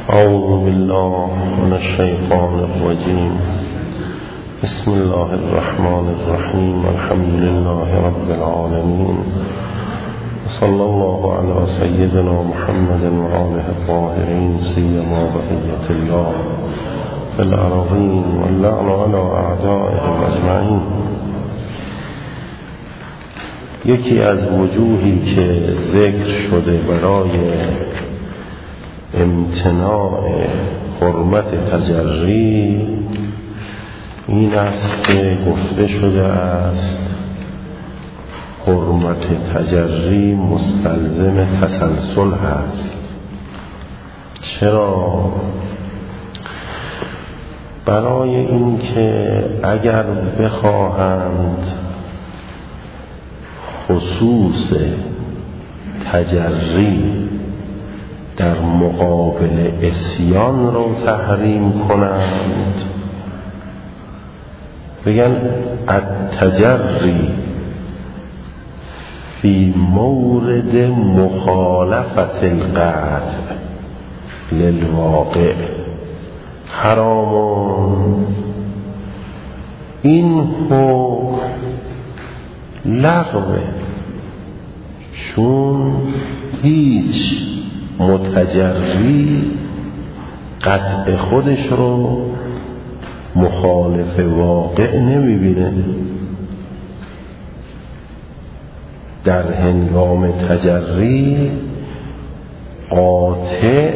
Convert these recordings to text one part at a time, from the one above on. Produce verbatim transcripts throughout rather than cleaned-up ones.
أعوذ بالله من الشيطان الرجيم. بسم الله الرحمن الرحيم. الحمد لله رب العالمين، صلى الله على سيدنا محمد وآله الطاهرين، سيما بقية الله في الأرضين، واللعن على أعدائهم أجمعين. یکی از وجوهی که ذکر شده برای امتناع حرمت تجری این است که گفته شده است حرمت تجری مستلزم تسلسل هست. چرا؟ برای این که اگر بخواهند خصوص تجری در مقابل عصیان رو تحریم کنند، بگن التجری فی مورد مخالفت القطع للواقع حرام، این حکم لغوه، چون هیچ متجری قطع خودش رو مخالف واقع نمیبینه. در هنگام تجری قاطع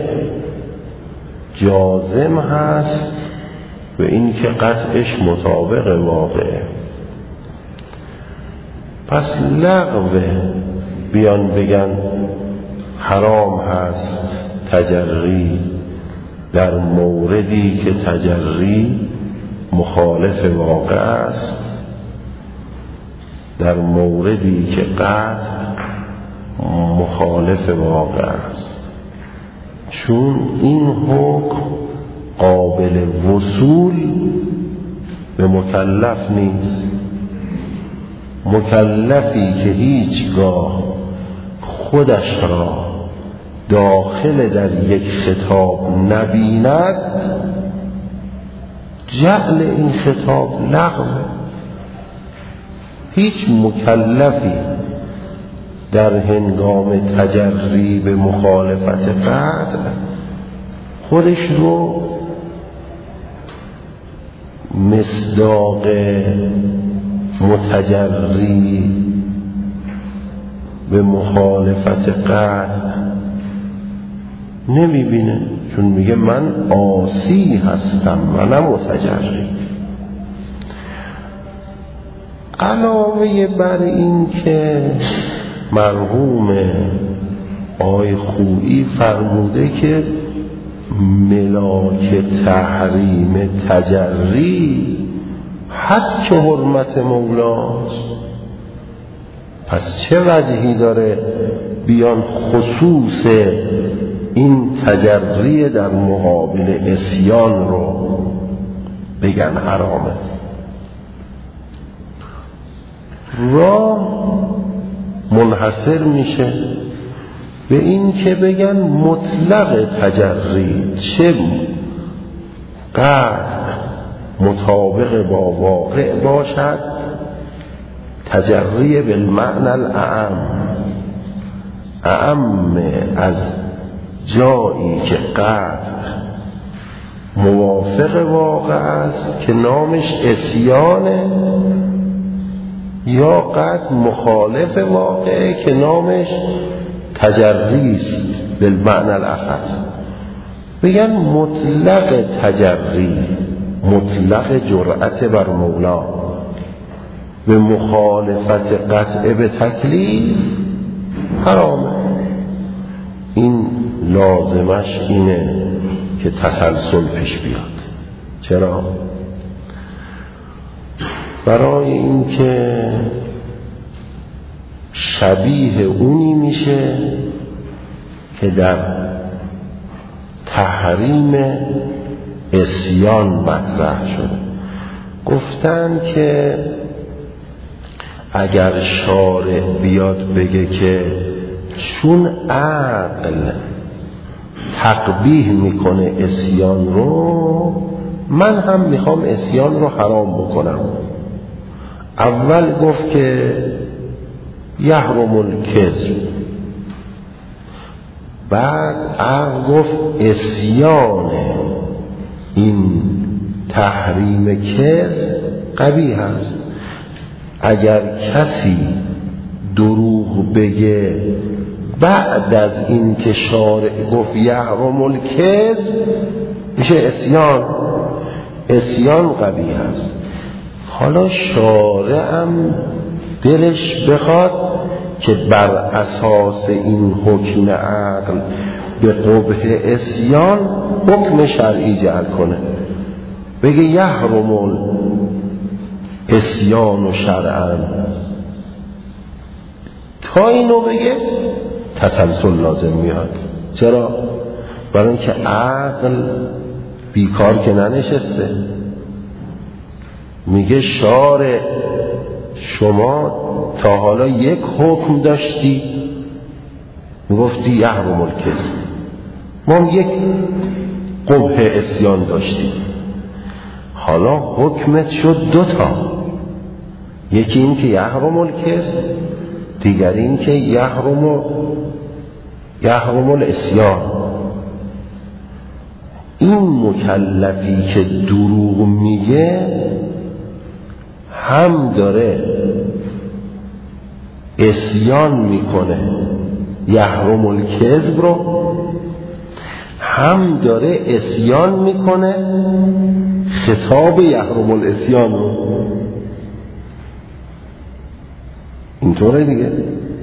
جازم هست و این که قطعش مطابق واقعه. پس لغوه بیان بگن حرام هست تجری در موردی که تجری مخالف واقع است، در موردی که قطع مخالف واقع است، چون این حکم قابل وصول به مکلف نیست. مکلفی که هیچگاه خودش را داخل در یک خطاب نبیند، جعل این خطاب لغوه. هیچ مکلفی در هنگام تجری به مخالفت قطع خودش رو مصداق متجری به مخالفت قطع نمیبینه، چون میگه من عاصی هستم، منم متجری. علاوه بر این که مرحوم آقای خویی فرموده که ملاک تحریم تجری حد که حرمت مولاست، پس چه وجهی داره بیان خصوص این تجری در مقابل عصیان رو بگن حرامه؟ راه منحصر میشه به این که بگن مطلق تجری چه قطع مطابق با واقع باشد، تجری بالمعنى الاعم، اعم از جایی که قطع موافق واقع است که نامش عصیانه، یا قطع مخالف واقع که نامش تجری است بالمعنى الاخص. بگن مطلق تجری، مطلق جرأت بر مولا به مخالفت قطع به تکلیف حرامه. این لازمش اینه که تسلسل پیش بیاد. چرا؟ برای این که شبیه اونی میشه که در تحریم عصیان مطرح شده. گفتن که اگر شارع بیاد بگه که چون عقل تقبیح میکنه اسیان رو، من هم میخوام اسیان رو حرام بکنم. اول گفت که یحرم الکذب، بعد عقل گفت اسیان این تحریم کذب قبیح است. اگر کسی دروغ بگه بعد از این که شارع گفت یحرم الکذب میشه اسیان، اسیان قبیح است. حالا شارع هم دلش بخواد که بر اساس این حکم عقل به قبح اسیان حکم شرعی جعل کنه، بگه یحرم اسیان و شرعا. تا اینو بگه تسلسل لازم میاد. چرا؟ برای اینکه عقل بیکار که ننشسته، میگه شارع شما تا حالا یک حکم داشتی میگفتی یحرم الکذب، ما یک قبح اسیان داشتیم، حالا حکمت شد دوتا، یکی این که یحرم الکذب، دیگر این که یحرم یحرم الاسیان. این مکلفی که دروغ میگه هم داره اسیان میکنه یحرم الکذب رو، هم داره اسیان میکنه خطاب یحرم الاسیان رو. اینطوره دیگه.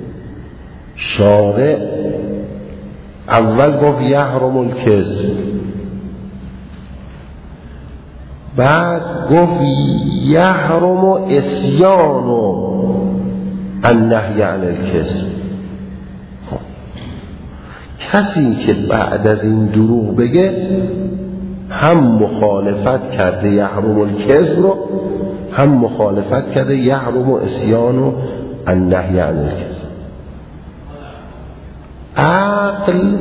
شارع اول گفت یحرم الکذب، بعد گفت یحرم اسیان و النهی عن الکذب. خب کسی که بعد از این دروغ بگه هم مخالفت کرده یحرم الکذب رو، هم مخالفت کرده یحرم اسیان و النهی عن الکذب. عقل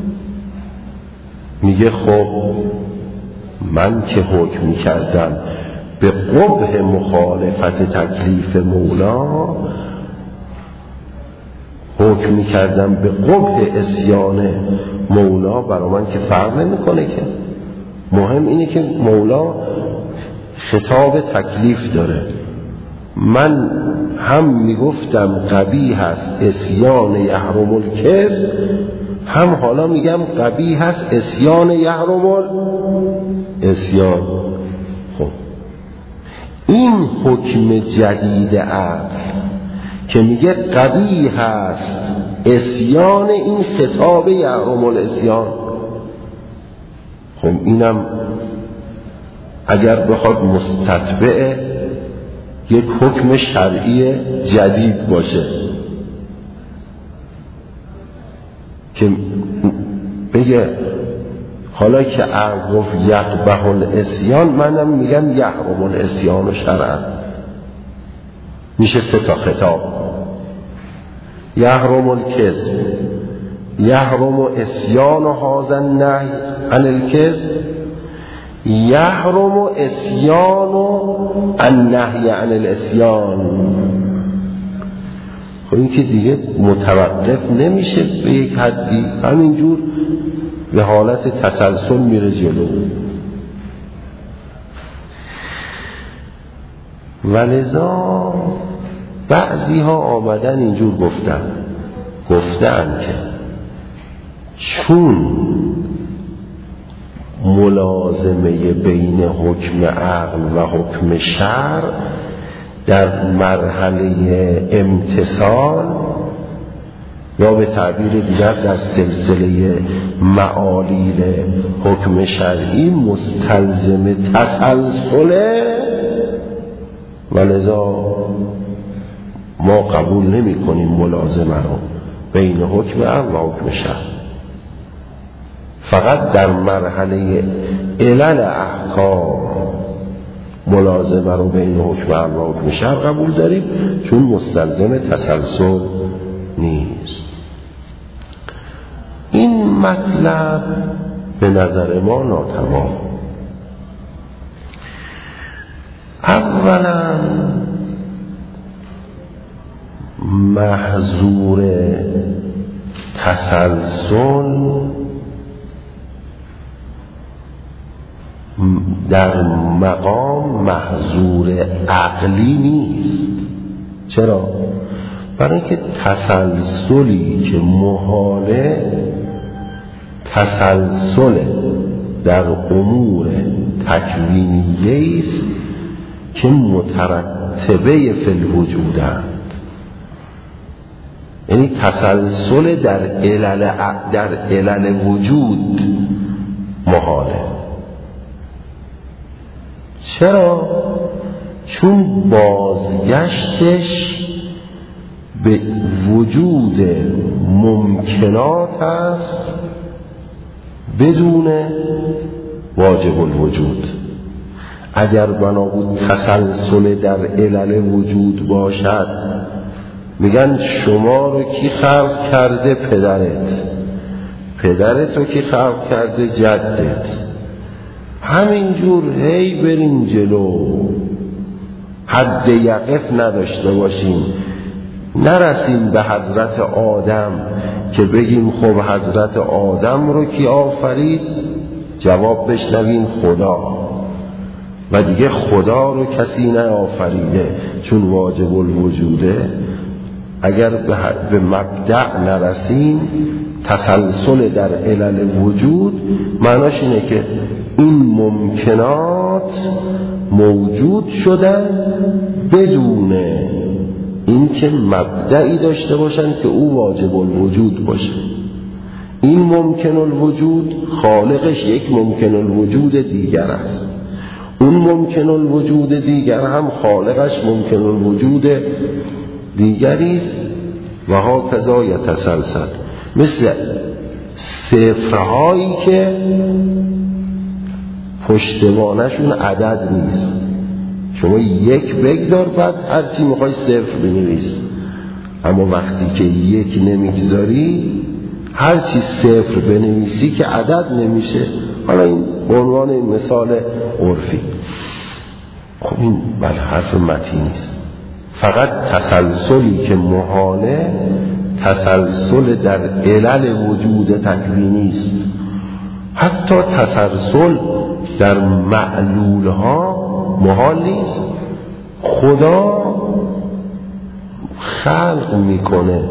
میگه خب من که حکم کردم به قبح مخالفت تکلیف مولا، حکم کردم به قبح اسیان مولا، برای من که فرق نمیکنه که، مهم اینه که مولا خطاب تکلیف داره. من هم میگفتم قبیح هست اسیان یحرم الکذب، هم حالا میگم قبیح هست اسیان یحرم الاسیان. خب این حکم جدید عقل که میگه قبیح هست اسیان این خطاب یحرم الاسیان، خب اینم اگر بخواد مستتبع یک حکم شرعی جدید باشه که بگه حالا که عقل گفت یقبح الاسیان، منم میگم یحرم الاسیان و شرعا، میشه سه تا خطاب: یحرم الکذب، یحرم اسیان و هذا النهی عن الکذب، یحرم اسیان و النهی عن الاسیان. خب این که دیگه متوقف نمیشه به یک حدی، همینجور به حالت تسلسل میره جلو. ولذا بعضی ها آمدن اینجور گفتن گفتن که چون ملازمه بین حکم عقل و حکم شرع در مرحله امتثال، یا به تعبیر دیگر در سلسله معالیل حکم شرعی مستلزم تسلسله، ولذا ما قبول نمی کنیم ملازمه رو بین حکم عقل و حکم شرع. فقط در مرحله علل احکام ملازمه رو بین حکم عقل و حکم شرع قبول داریم، چون مستلزم تسلسل نیست. این مطلب به نظر ما ناتمام. اولا محظور تسلسل در مقام محظور عقلی نیست. چرا؟ برای اینکه تسلسلی که محاله تسلسل در امور تکوینیه است که مترتبه فی الوجودند. یعنی تسلسل در علل در علل وجود محاله. چرا؟ چون بازگشتش به وجود ممکنات است بدون واجب الوجود. اگر بنا بود تسلسل در علل وجود باشد، میگن شما رو کی خلق کرده؟ پدرت. پدرت رو کی خلق کرده؟ جدت. همینجور هی بریم جلو، حد یقف نداشته باشیم، نرسیم به حضرت آدم که بگیم خب حضرت آدم رو کی آفرید؟ جواب بشنویم خدا، و دیگه خدا رو کسی نآفریده چون واجب الوجوده. اگر به مبدأ نرسیم، تسلسل در علل وجود معناش اینه که این ممکنات موجود شدن بدون اینکه مبدئی داشته باشن که او واجب الوجود باشه. این ممکن الوجود خالقش یک ممکن الوجود دیگر است، اون ممکن الوجود دیگر هم خالقش ممکن الوجود دیگری است و ها کذا یتسلسل. مثل صفرهایی که پشتوانشون عدد نیست. شما یک بگذار، بعد هرچی میخوای صفر بنویس، اما وقتی که یک نمیگذاری هرچی صفر بنویسی که عدد نمیشه. حالا این به عنوان مثال عرفی. خب این بله حرف متین نیست، فقط تسلسلی که محاله تسلسل در علل وجود تکوینی است. حتی تسلسل در معلول ها محال نیست. خدا خلق میکنه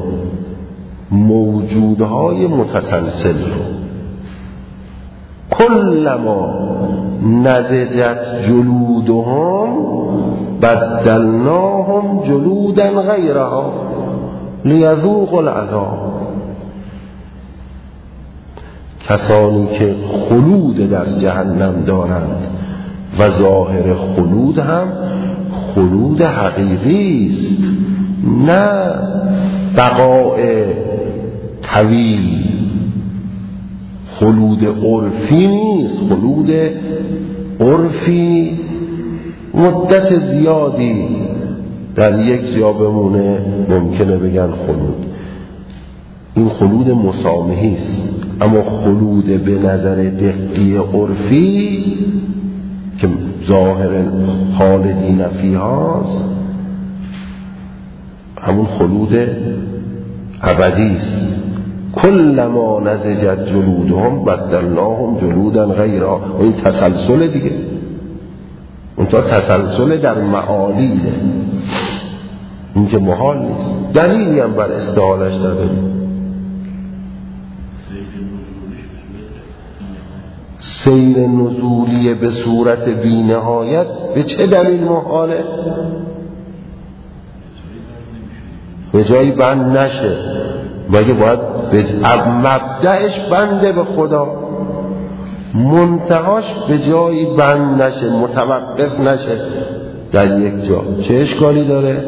موجودهای متسلسل رو، کلما نضجت جلودهم بدلناهم جلودا غیرها لیذوقوا العذاب. کسانی که خلود در جهنم دارند و ظاهر خلود هم خلود حقیقی است، نه بقاء طویل. خلود عرفی نیست. خلود عرفی مدت زیادی در یک جا بمونه ممکنه بگن خلود. این خلود مسامحی است. اما خلود به نظر دقیق عرفی که ظاهر خالدین فیهاست، همون خلود ابدی است. کلما نضجت جلودهم بدلناهم جلودا غیرها. این تسلسل دیگه، اون تا تسلسل در معالیه، این که محال نیست. دلیلی هم بر استحالش نداریم. سیر نزولی به صورت بی نهایت به چه دلیل محاله؟ به جایی بند نشه، مگه باید به مبدأش بنده به خدا، منتهاش به جایی بند نشه، متوقف نشه در یک جا. چه اشکالی داره؟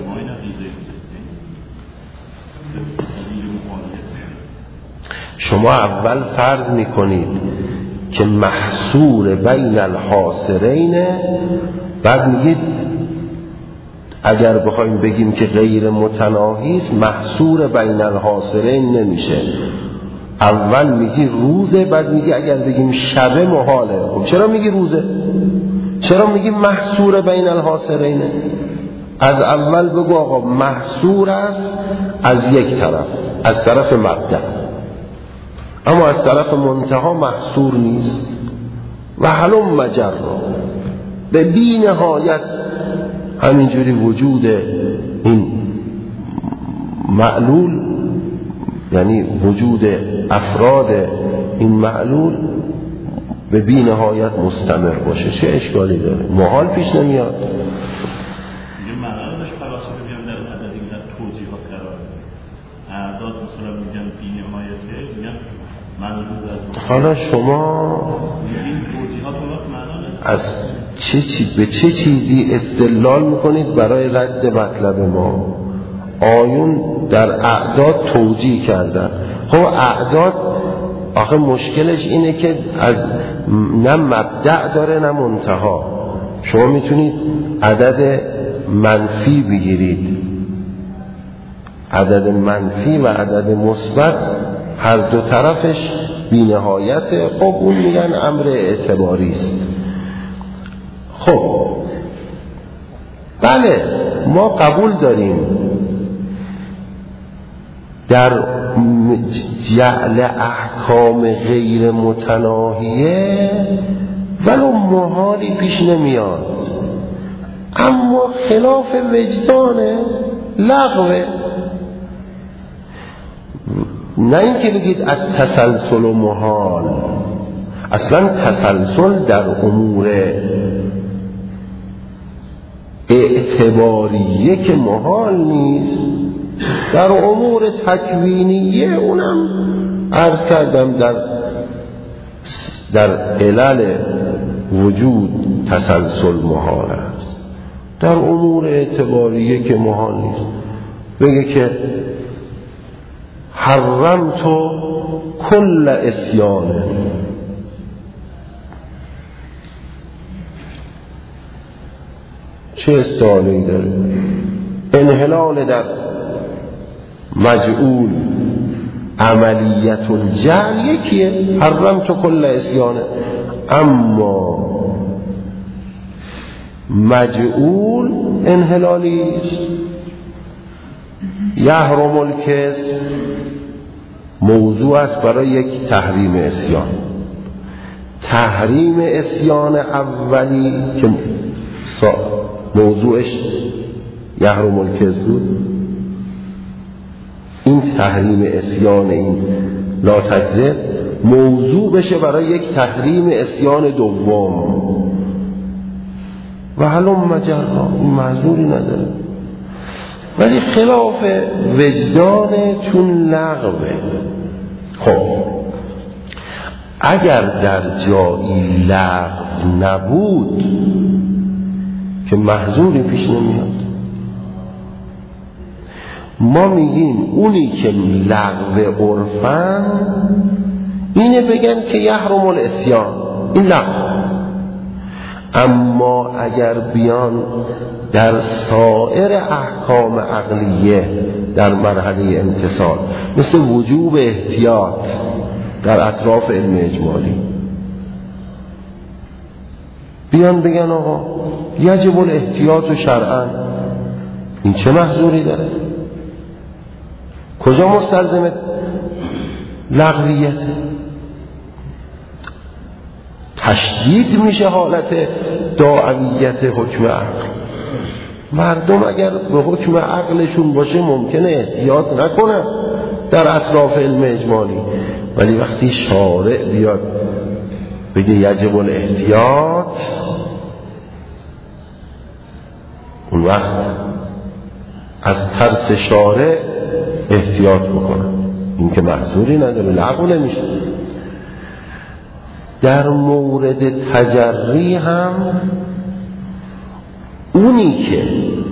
شما اول فرض میکنید که محصور بین الحاصرین، بعد میگید اگر بخوایم بگیم که غیر متناهی است محصور بین الحاصرین نمیشه. اول میگی روزه، بعد میگی اگر بگیم شبه محاله. خب چرا میگی روزه؟ چرا میگی محصور بین الحاصرینه؟ از اول بگو آقا محصور است از یک طرف، از طرف مبدأ، اما از طرف منتها محصور نیست. و هلم مجرا، به بی نهایت همینجوری وجود این معلول، یعنی وجود افراد این معلول به بی نهایت مستمر باشه. چه اشکالی داره؟ محال پیش نمیاد. یه معنیش فلاسفه میگن در عددی در توضیحات قرار اعداد مثلا میگن بی نهایته، میگن منظور از حالا شما این توضیحات رو معنی از چه چی به چه چیزی استدلال میکنید برای رد مطلب ما؟ آیون در اعداد توجیه کردن. خب اعداد آخه مشکلش اینه که از نه مبدأ داره نه منتها. شما میتونید عدد منفی بگیرید، عدد منفی و عدد مثبت هر دو طرفش بی نهایته. خب اون میگن امر اعتباری است. خب بله ما قبول داریم در جعل احکام غیر متناهیه ولو محالی پیش نمیاد، اما خلاف وجدانه، لغوه. نه اینکه بگید التسلسل و محال، اصلا تسلسل در امور اعتباریه که محال نیست، در امور تکوینیه اونم عرض کردم در در علل وجود تسلسل محال است. در امور اعتباریه که محال نیست. بگه که حرمت کل اسیانه، چه استعانه‌ای داره؟ انحلال در مجعول عملیت الجعل یکیه، حرمت کل اسیانه، اما مجعول انحلالیست. یحرم الکذب موضوع است برای یک تحریم اسیان. تحریم اسیان اولی که موضوعش یحرم الکذب بود، این تحریم اسیان این لا تکذب موضوع بشه برای یک تحریم اسیان دوم. و هلم مجرا، این معذوری نداره، ولی خلاف وجدانه چون لغوه. خب اگر در جایی لغو نبود که محذوری پیش نمیاد. ما میگیم اونی که لغو عرفن اینه بگن که یحرم الاسیان، این لغو. اما اگر بیان در سایر احکام عقلیه در مرحله امتصال، مثل وجوب احتیاط در اطراف علم اجمالی، بیان بگن آقا یجب الاحتیاط شرعا، این چه محظوری داره؟ کجا مستلزم لغویته؟ تشدید میشه حالت داعیت حکم عقل. مردم اگر به حکم عقلشون باشه ممکنه احتیاط نکنن در اطراف علم اجمالی، ولی وقتی شارع بیاد بگه یجب الاحتیاط، اون وقت از ترس شارع احتیاط بکنن. این که محظوری نداره، لغو نمیشه. در مورد تجری هم اونی که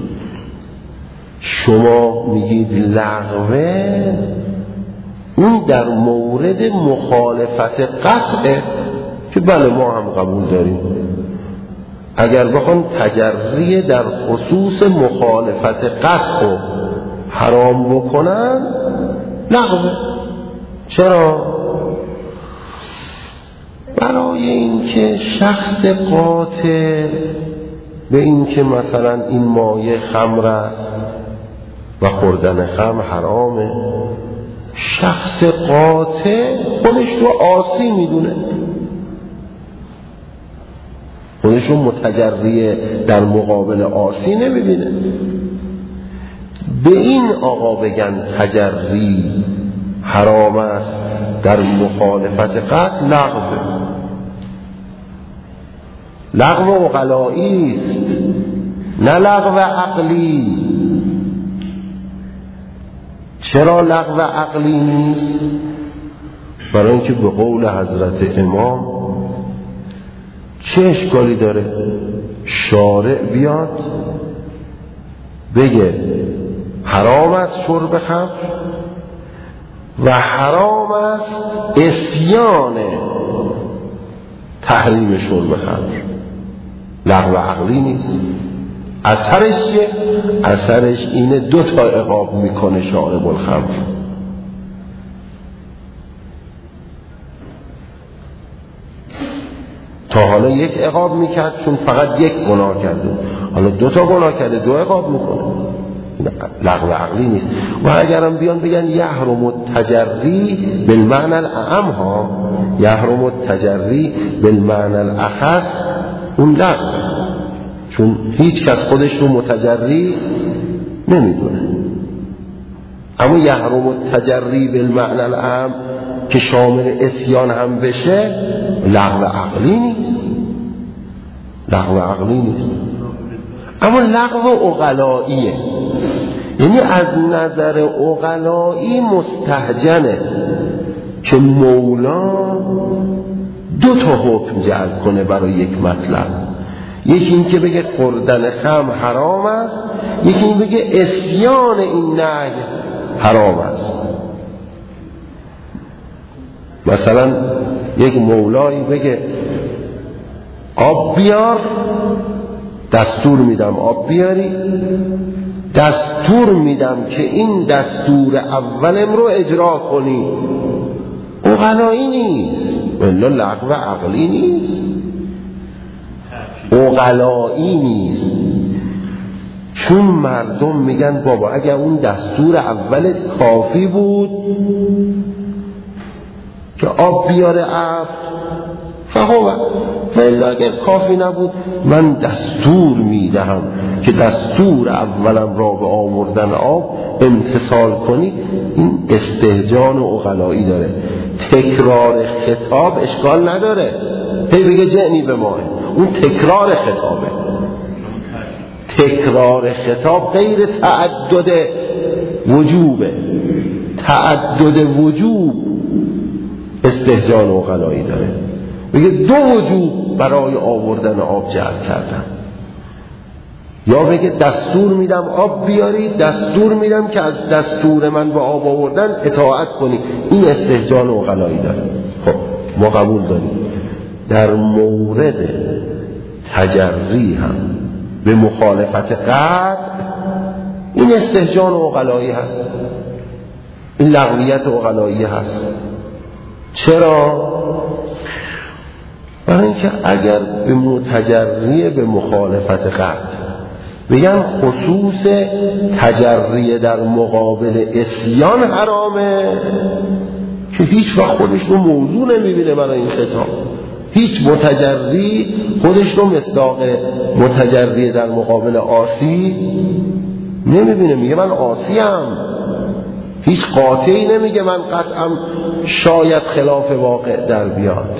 شما میگید لغوه، اون در مورد مخالفت قطعه که بله ما هم قبول داریم. اگر بخوان تجری در خصوص مخالفت قطع رو حرام بکنن لغوه. چرا؟ برای اینکه شخص قاطع به اینکه مثلا این مایه خمر است و خوردن خمر حرامه، شخص قاطع خودش رو عاصی میدونه، خودش رو متجری در مقابل عاصی نمیبینه. به این آقا بگن تجری حرام است در مخالفت قطع لغو. لغو عقلایی است نه لغو عقلی. چرا لغو عقلی نیست؟ برای اینکه به قول حضرت امام چه اشکالی داره شارع بیاد بگه حرام است شرب خمر و حرام است عصیان تحریم شرب خمر. لغو عقلی نیست. اثرش چیه؟ اثرش اینه دو تا عقاب میکنه شارب الخمر. تا حالا یک عقاب میکرد چون فقط یک گناه کرده، حالا دو تا گناه کرده دو عقاب میکنه. لغو عقلی نیست. و اگرم بیان بگن یحرم التجری بالمعنى الاعم ها، یحرم التجری بالمعنى الاخص، اون لغو، چون هیچ کس خودش رو متجری نمیدونه. اما یحرم التجری بالمعنى الاعم که شامل عصیان هم بشه لغو عقلی نیست. لغو عقلی نیست، اما لغو عقلاییه. یعنی از نظر عقلایی مستهجنه که مولا دو تا حکم جعل کنه برای یک مطلب. یکی این که بگه خوردن خمر حرام است، یکی این بگه عصیان این نهی حرام است. مثلا یک مولایی بگه آب بیار، دستور میدم آب بیاری، دستور میدم که این دستور اولم رو اجرا کنی. عقلایی نیست، الا لغو عقلی نیست، عقلایی نیست. چون مردم میگن بابا اگر اون دستور اول کافی بود که آب بیاره عبد فهو، ولی اگر کافی نبود من دستور میدهم که دستور اولم را به آوردن آب امتثال کنی. این استهجان و عقلایی داره. تکرار خطاب اشکال نداره، هی بگه جعنی به ماه، اون تکرار خطابه. تکرار خطاب غیر تعدد وجوبه. تعدد وجوب استهجان و عقلایی داره. بگه دو وجوب برای آوردن آب جعل کردم، یا بگه دستور میدم آب بیاری، دستور میدم که از دستور من به آب آوردن اطاعت کنی. این استهجان و عقلایی داره. خب ما قبول داریم در مورد تجری هم به مخالفت قطع این استهجان و عقلایی هست، این لغویت عقلایی هست. چرا؟ برای اینکه اگر به متجری به مخالفت قطع بگن خصوص تجری در مقابل عصیان حرامه، که هیچ وقت خودش رو موضوع نمیبینه برای این خطاب. هیچ متجری خودش رو مصداق متجری در مقابل عاصی نمیبینه، میگه من عاصیم. هیچ قاطعی نمیگه من قطعا شاید خلاف واقع در بیاد.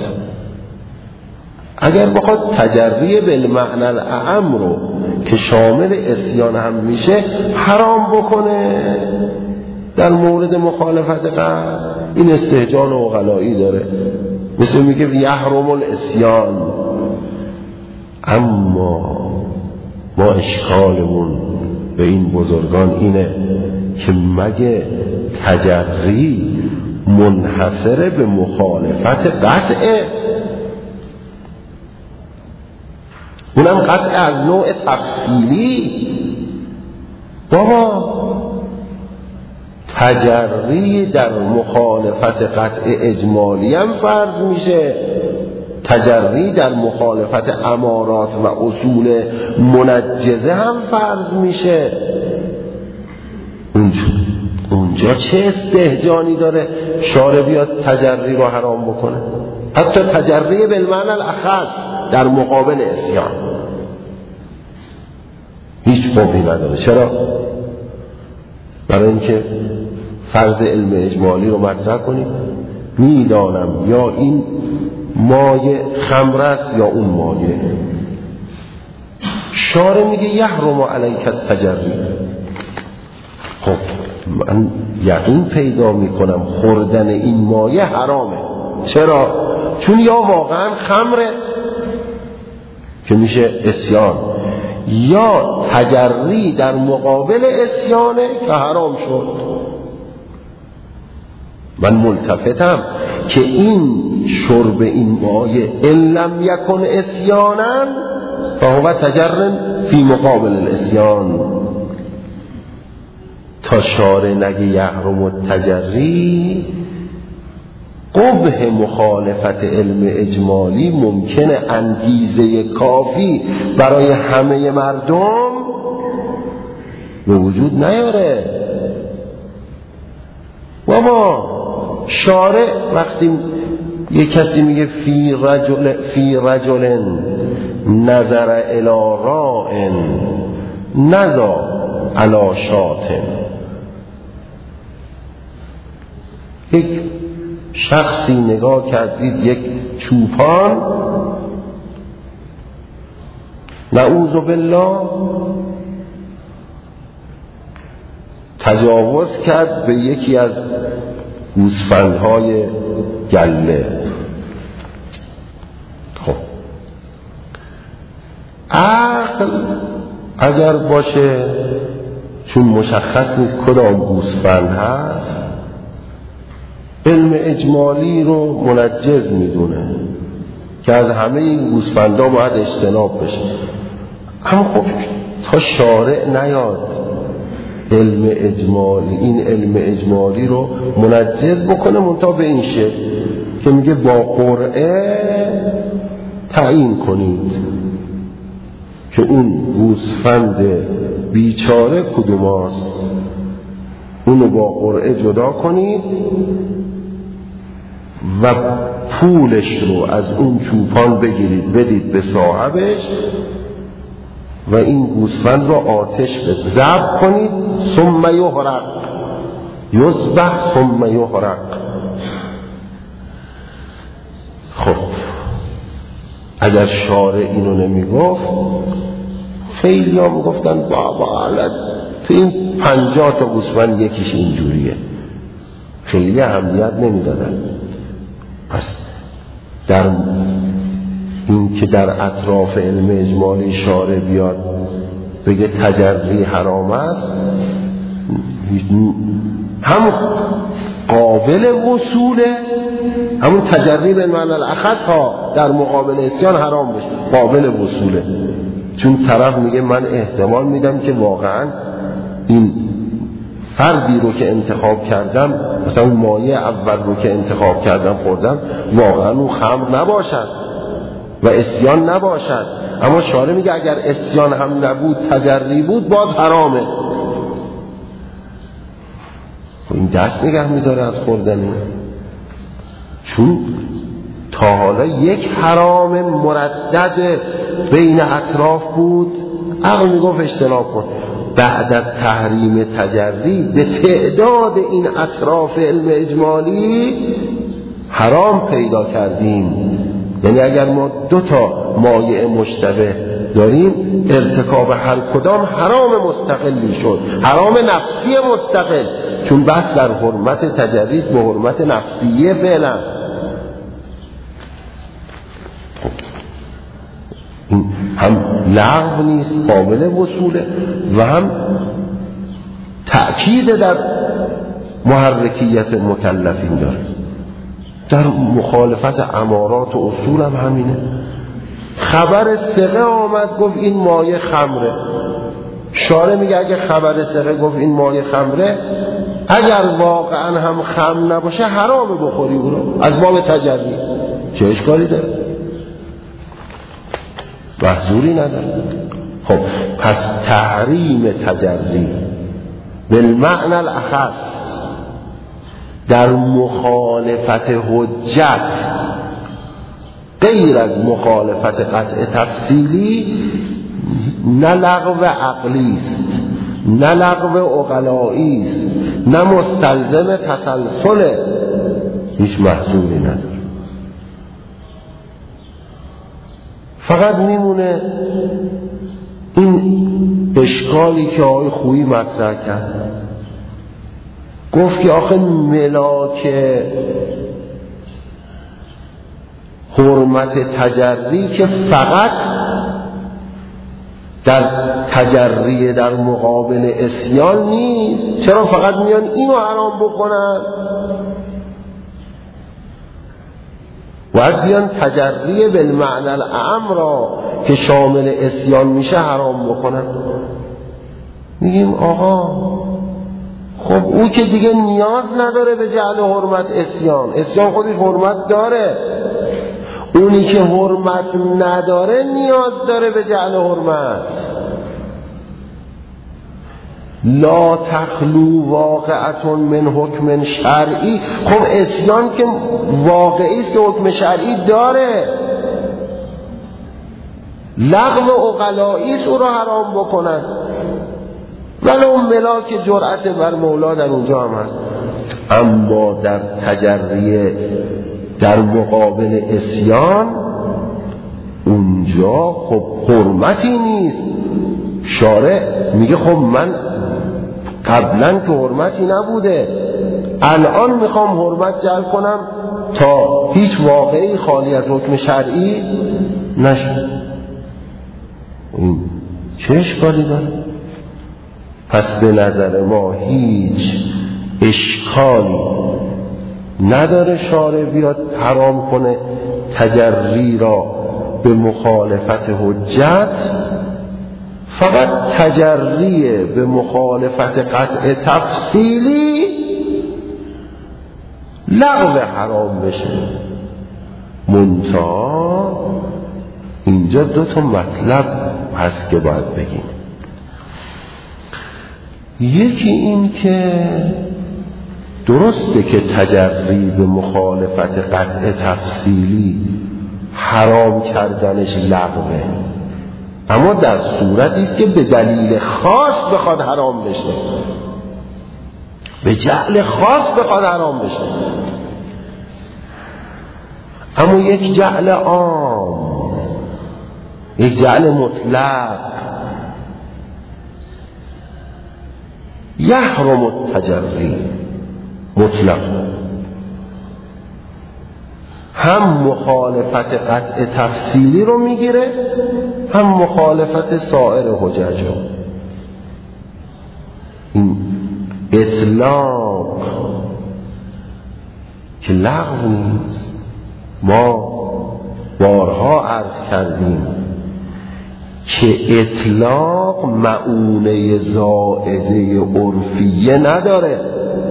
اگر بخواد تجری بالمعنى الاعم رو که شامل عصیان هم میشه حرام بکنه در مورد مخالفت قطع، این استهجان و عقلایی داره. مثل میگه یحرم العصیان. اما ما اشکالمون به این بزرگان اینه که مگه تجری منحصر به مخالفت قطعه؟ اونم قطع از نوع تفصیلی. بابا تجری در مخالفت قطع اجمالی هم فرض میشه. تجری در مخالفت امارات و اصول منجزه هم فرض میشه. اونجا, اونجا چه استهجانی داره شارع بیاد تجری رو حرام بکنه؟ حتی تجری بالمعنی الاخص در مقابل عصیان هیچ خوبی نداره. چرا؟ برای اینکه فرض علم اجمالی رو مطرح کنید، میدانم یا این مایه خمر است یا اون مایه. شارع میگه یحرم علیک التجری. خب من یقین پیدا میکنم خوردن این مایه حرامه. چرا؟ چون یا واقعا خمره که میشه عصیان، یا تجری در مقابل عصیانه که حرام شد. من ملتفتم که این شرب این مایه ان لم یکن عصیانا فهو تجر فی مقابل العصیان. تا شارع نگه یحرم التجری، قبح مخالفت علم اجمالی ممکنه انگیزه کافی برای همه مردم به وجود نیاره. بابا شارع وقتی یک کسی میگه فی رجل فی رجل نظر الی راء نظر علی شاة، یک شخصی نگاه کردید یک چوپان نعوذ بالله تجاوز کرد به یکی از گوسفندهای گله. خب عقل اگر باشه، چون مشخص نیست کدام گوسفند هست، علم اجمالی رو منجز میدونه که از همه این گوسفندا باید اجتناب بشه. اما خب تا شارع نیاد علم اجمالی این علم اجمالی رو منجز بکنه منتها به این شکل که میگه با قرعه تعیین کنید که اون گوسفند بیچاره کدوم است، اونو با قرعه جدا کنید و پولش رو از اون چوپان بگیرید بدید به صاحبش و این گوسفند رو آتش به ذبح کنید، ثم یحرق، یذبح ثم یحرق. خب اگر شارع اینو نمیگفت، خیلی ها میگفتن بابا علت تو این پنجاه تا گوسفند یکیش اینجوریه، خیلی اهمیت نمیدادن. پس در این که در اطراف علم اجمالی شارع بیاد بگه تجری حرام است، هم قابل وصوله، همون تجری به معنی الاخص ها در مقابل عصیان حرام بشه، قابل وصوله. چون طرف میگه من احتمال میدم که واقعا این فردی رو که انتخاب کردم، مثلا اون مایه اول رو که انتخاب کردم خوردم، واقعا اون خمر نباشد و عصیان نباشد. اما شارع میگه اگر عصیان هم نبود تجری بود باز حرامه. این دست نگه میداره از خوردنی، چون تا حالا یک حرام مردد بین اطراف بود، عقل میگفت اجتناب کن. بعد از تحریم تجری به تعداد این اطراف علم اجمالی حرام پیدا کردیم. یعنی اگر ما دو تا مایع مشتبه داریم، ارتکاب هر کدام حرام مستقلی شد، حرام نفسی مستقل، چون بس در حرمت تجریز به حرمت نفسیه فعلا. این هم لغو نیست، قابل وصوله، و هم تأکید در محرکیت مکلفین داره. در مخالفت امارات و اصول هم همینه. خبر ثقه آمد گفت این مایه خمره، شارع میگه اگه خبر ثقه گفت این مایه خمره، اگر واقعا هم خمر نباشه حرامه بخوری اونو از باب تجری. چه اشکالی داره؟ محظوری نداره. خب پس تحریم تجری بالمعنی الاخص در مخالفت حجت غیر از مخالفت قطع تفصیلی نه لغو عقلی است، نه لغو عقلایی است، نه مستلزم تسلسل، هیچ محظوری نداره. فقط میمونه این اشکالی که آقای خویی مطرح کرد، گفت که آخه ملاک حرمت تجری که فقط در تجری در مقابل عصیان نیست، چرا فقط میان اینو حرام بکنن؟ باید بیان تجری بالمعنی الاعم را که شامل عصیان میشه حرام بکنن. میگیم آقا خب او که دیگه نیاز نداره به جعل حرمت عصیان، عصیان خودش حرمت داره، اونی که حرمت نداره نیاز داره به جعل حرمت. لا تخلو واقعتون من حکم شرعی، خب عصیان که واقعی است که حکم شرعی داره، لغو عقلایی است او را حرام بکنن، ولو ملاک جرأت بر مولا در اونجا هم هست. اما در تجری در مقابل عصیان اونجا خب حرمتی نیست. شارع میگه خب من قبلا که حرمتی نبوده، الان میخوام حرمت جلب کنم تا هیچ واقعی خالی از حکم شرعی نشه. این چه اشکالی داره؟ پس به نظر ما هیچ اشکالی نداره شارع بیاد حرام کنه تجری را به مخالفت حجت، فقط تجری به مخالفت قطع تفصیلی لغو حرام بشه. منتها اینجا دو تا مطلب هست که باید بگیم. یکی این که درسته که تجری به مخالفت قطع تفصیلی حرام کردنش لغوه، اما در صورتی است که به دلیل خاص بخواد حرام بشه، به جعل خاص بخواد حرام بشه. اما یک جعل عام، یک جعل مطلق، یحرم التجری مطلق، هم مخالفت قطع تفصیلی رو میگیره، هم مخالفت سایر حجج رو. این اطلاق که لغو نیست. ما بارها عرض کردیم که اطلاق مؤونه زائده عرفیه نداره.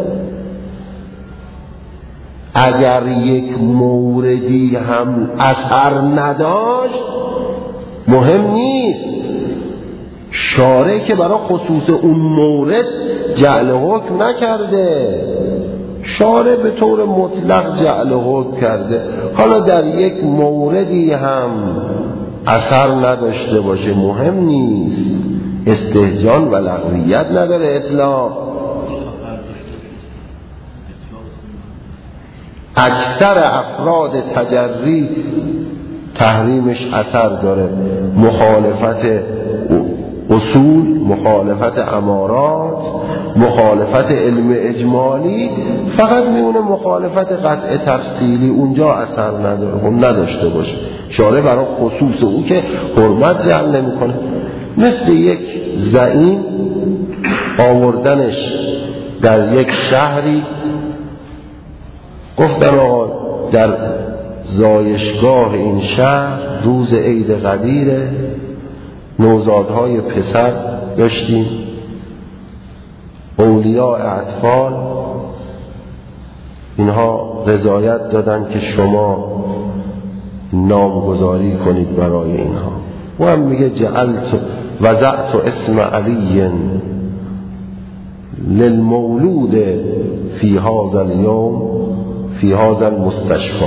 اگر یک موردی هم اثر نداشت مهم نیست، شارع که برای خصوص اون مورد جعل حکم نکرده، شارع به طور مطلق جعل حکم کرده. حالا در یک موردی هم اثر نداشته باشه مهم نیست، استهجان و لغویت نداره اطلاق. اکثر افراد تجری تحریمش اثر داره، مخالفت اصول، مخالفت امارات، مخالفت علم اجمالی، فقط میونه مخالفت قطع تفصیلی اونجا اثر نداره، هم نداشته باشه. شارع برای خصوص او که حرمت جعل نمی کنه. مثل یک زعیم آوردنش در یک شهری، گفتن آقا در زایشگاه این شهر روز عید قدیره، نوزادهای پسر داشتیم، اولیاء اطفال، اینها رضایت دادن که شما نامگذاری کنید برای اینها. و هم میگه جعلت وضعت اسم علی للمولود فی هذا اليوم فی هذا المستشفى.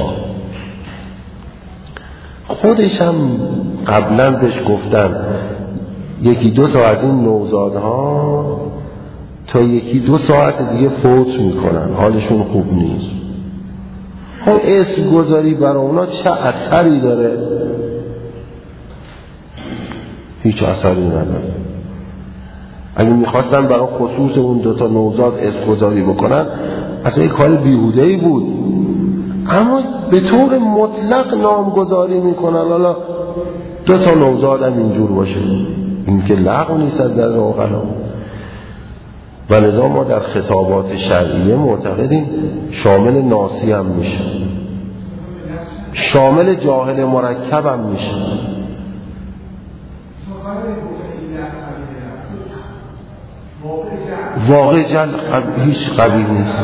خودش هم قبلا بهش گفتن یکی دو تا از این نوزادها تا یکی دو ساعت دیگه فوت میکنن، حالشون خوب نیست. خب اسم گذاری برای اونا چه اثری داره؟ هیچ اثری نداره. اگه میخواستن برای خصوص اون دوتا نوزاد اسم گذاری بکنن اصلا یک کار بیهوده‌ای بود، اما به طور مطلق نامگذاری میکنن حالا دوتا نوزاد هم اینجور باشه. این که لغو نیست از در عقلا. و لذا ما در خطابات شرعیه معتقدیم شامل ناسی هم میشه، شامل جاهل مرکب هم میشه. واقع جل هیچ قبیل نیست.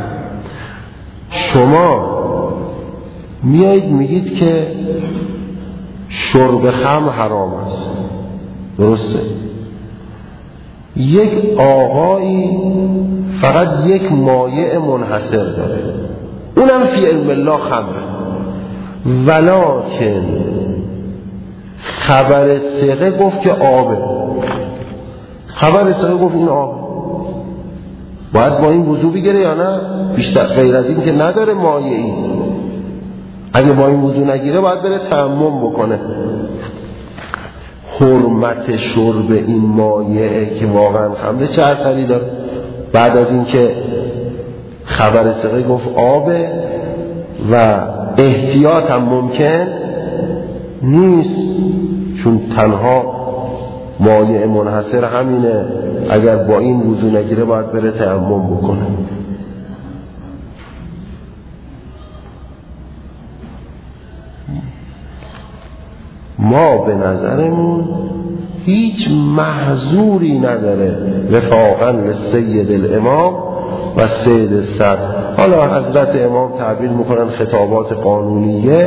شما میایید میگید که شرب خمر حرام است، درسته؟ یک آقایی فقط یک مایع منحصر داره، اونم فی علم الله خمره، ولکن خبر ثقه گفت که آبه، خبر ثقه گفت این آبه، باید با این وضو بگیره یا نه؟ بیشتر غیر از این که نداره مایعی. اگه با این وضو نگیره باید بره تیمم بکنه. حرمت شرب این مایعه که واقعا خمره چه اثری داره؟ بعد از این که خبر ثقه گفت آبه و احتیاط هم ممکن نیست، چون تنها مایع منحصر همینه، اگر با این وضو نگیره باید بره تیمم بکنه. ما به نظرمون هیچ محظوری نداره وفاقا لسید الامام و سید صدر. حالا حضرت امام تعبیر میکنن خطابات قانونیه،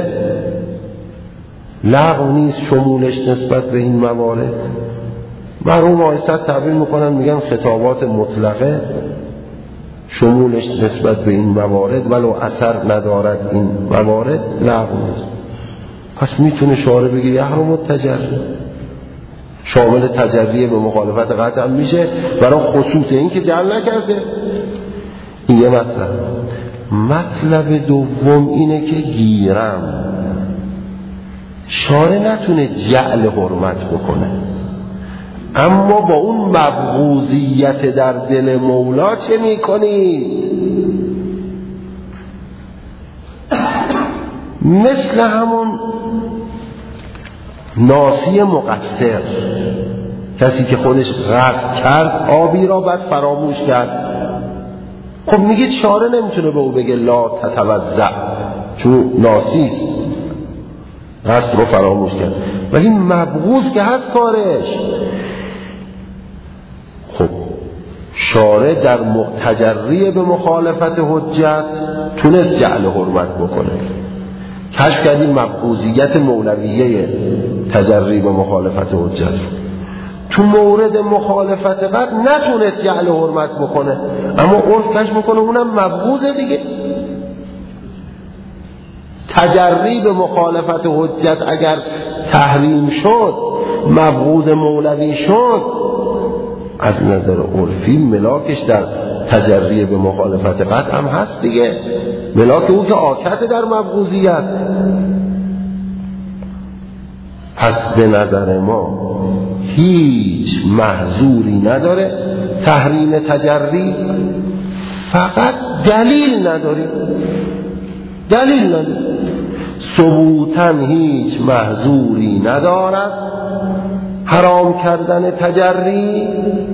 لغو نیست شمولش نسبت به این موارد. مرحوم آیست تعبیر میکنن میگن خطابات مطلقه، شمولش نسبت به این موارد ولو اثر ندارد این موارد لغو نیست. پس میتونه شارع بگه یحرم التجری، شامل تجریه به مخالفت قطع هم میشه برای خصوص این که جعل نکرده. این یه مطلب. مطلب دوم اینه که گیرم شارع نتونه جعل حرمت بکنه، اما با اون مبغوضیت در دل مولا چه میکنید؟ مثل همون ناسی مقصر، کسی که خودش غصب کرد آبی را بعد فراموش کرد. خب میگید شارع نمیتونه به او بگه لا تتوضأ چون ناسیست، غصب رو فراموش کرد، ولی مبغوض که هست کارش. خب شارع در تجری به مخالفت حجت تونست جعل حرمت بکنه، کشف کردیم مبغوضیت مولویه تجری به مخالفت حجت، تو مورد مخالفت قط نتونست جعل حرمت بکنه، اما عرف کشف میکنه اونم مبغوضه دیگه. تجری به مخالفت حجت اگر تحریم شد، مبغوض مولوی شد، از نظر عرفی ملاکش در تجری به مخالفت قط هم هست دیگه، ملاک او که آکت در مبغوضیت. پس به نظر ما هیچ محظوری نداره تحریم تجری، فقط دلیل نداریم، دلیل نداریم. ثبوتاً هیچ محظوری ندارد حرام کردن تجری،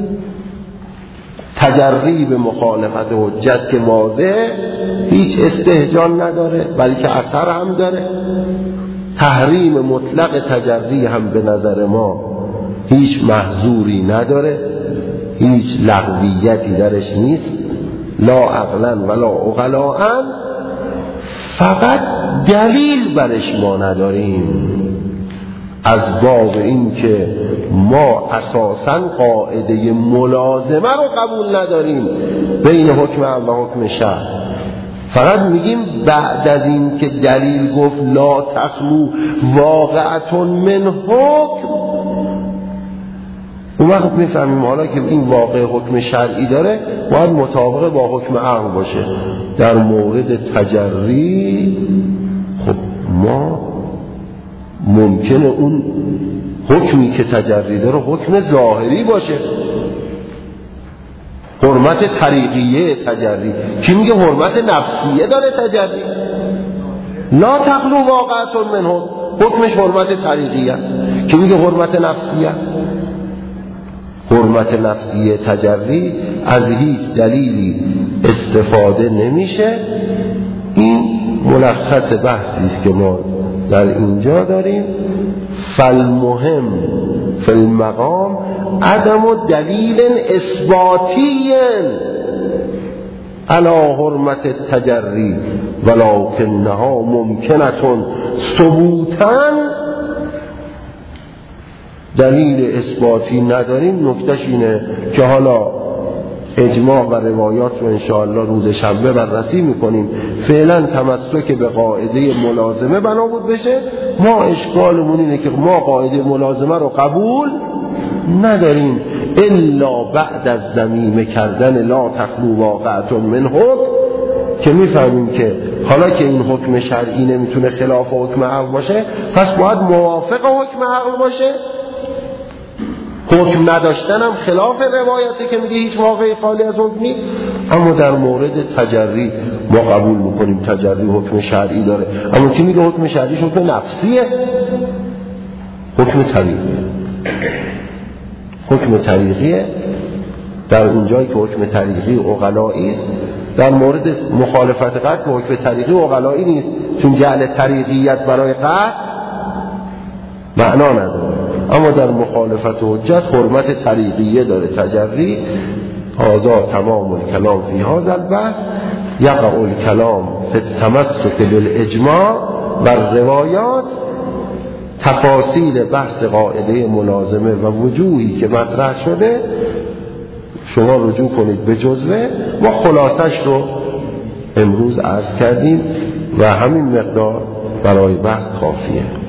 تجری به مخالفت حجت که واضح هیچ استهجان نداره بلکه اثر هم داره. تحریم مطلق تجری هم به نظر ما هیچ محظوری نداره، هیچ لغویتی درش نیست، لا عقلا ولا عقلاء، فقط دلیل برش ما نداریم. از باب این که ما اساساً قاعده ملازمه رو قبول نداریم بین حکم عقل و حکم شرع. فقط میگیم بعد از این که دلیل گفت لا تخلو واقعتون من حکم، اون وقت میفهمیم حالا که این واقع حکم شرعی داره باید مطابق با حکم عقل باشه. در مورد تجری خب ما ممکنه اون حکمی که تجری داره حکم ظاهری باشه، حرمت طریقیه تجری. کی میگه حرمت نفسیه داره تجری؟ لا تخلو واقعتون منه، حکمش حرمت طریقیه است. کی میگه حرمت نفسیه است؟ حرمت نفسیه تجری از هیچ دلیلی استفاده نمیشه. این ملخص بحثی است که ما در اینجا داریم. فالمهم فی المقام عدم دلیل اثباتی علی حرمت التجری ولکنها ممکنه ثبوتا. دلیل اثباتی نداریم. نکتهش اینه که حالا اجماع و روایات رو انشاءالله روز شنبه بررسی میکنیم. فعلا تمسک به قاعده ملازمه بنا بود بشه. ما اشکالمون اینه که ما قاعده ملازمه رو قبول نداریم الا بعد از ضمیمه کردن لا تخلو واقعتون من حکم، که میفهمیم که حالا که این حکم شرعی نمیتونه خلاف حکم عقل باشه پس باید موافق حکم عقل باشه. حکم نداشتن هم خلاف روایته که میگه هیچ واقعی خالی از حکم نیست. اما در مورد تجری ما قبول میکنیم تجری حکم شرعی داره. اما کی میگه حکم شرعیش حکم نفسیه؟ حکم طریقیه. حکم طریقیه در اونجایی که حکم طریقی عقلایی است. در مورد مخالفت قطع به حکم طریقی عقلایی نیست، چون جعل طریقیت برای قطع معنا نداره. اما در مخالفت حجت حرمت طریقیه داره تجری. هذا تمام الکلام فی هذا البحث. یقع الکلام فی التمسک بالاجماع و روایات. تفاصیل بحث قاعده ملازمه و وجوهی که مطرح شده شما رجوع کنید به جزوه. ما خلاصش رو امروز عرض کردیم و همین مقدار برای بحث کافیه.